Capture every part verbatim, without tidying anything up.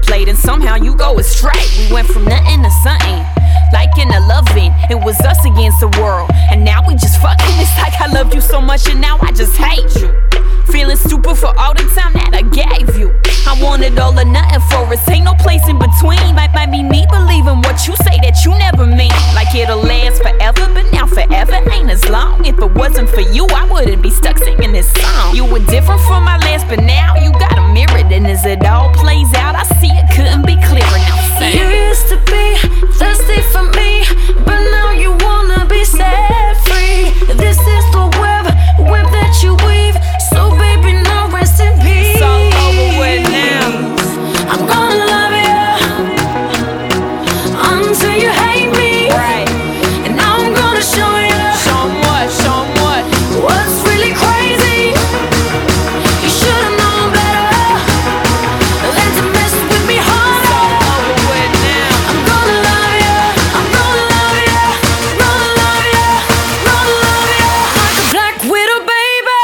played, and somehow you go astray. We went from nothing to something, like in a loving. It was us against the world, and now we just fucking. It's like I loved you so much, and now I just hate you. Feeling stupid for all the time that I gave you. I wanted all or nothing for us, ain't no place in between. Might, might be me believing what you say that you never mean. Like it'll last forever, but now forever ain't as long. If it wasn't for you, I wouldn't be stuck singing this song. You were different from my last, but now you got a mirror. And as it all plays out, I see it couldn't be clearer. Now sing. You used to be thirsty for me, but now you wanna be set free. This is the web, web that you weave. So baby, now rest in peace. It's all over with now. I'm gonna love you until you hate me. Right. And now I'm gonna show you. Show 'em what, show 'em what. What's really crazy? You should've known better than to mess with me, honey. It's all over with now. I'm gonna love you, I'm gonna love you, gonna love you, gonna love you like a black widow, baby.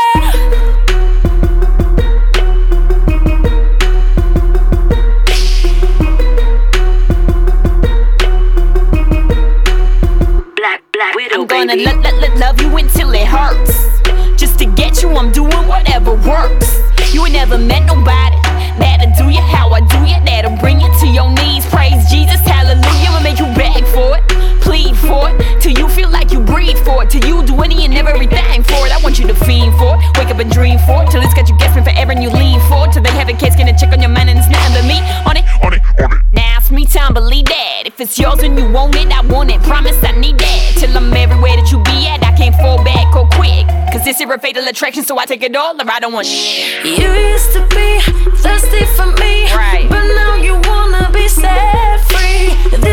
Black, black widow, I'm gonna baby. lo- lo- lo- love you until it hurts. Just to get you, I'm doing whatever works. You ain't never met nobody that'll do you how I do you, that'll bring you to your knees. Praise Jesus, hallelujah. I'ma make you beg for it, plead for it, till you feel like you breathe for it, till you do any and everything for it. I want you to fiend for it, wake up and dream for it, till it's got you guessing forever and you lean for it, till they have a case, gonna check on your mind and it's nothing but me on it. On it, on it. Now it's me time, believe that. If it's yours and you want it, I want it. Promise I need that. Till I'm everywhere that you be at, I can't fall back or quick. Cause this here a fatal attraction, so I take it all or I don't want shit. You used to be thirsty for me, Right. but now you wanna be set free.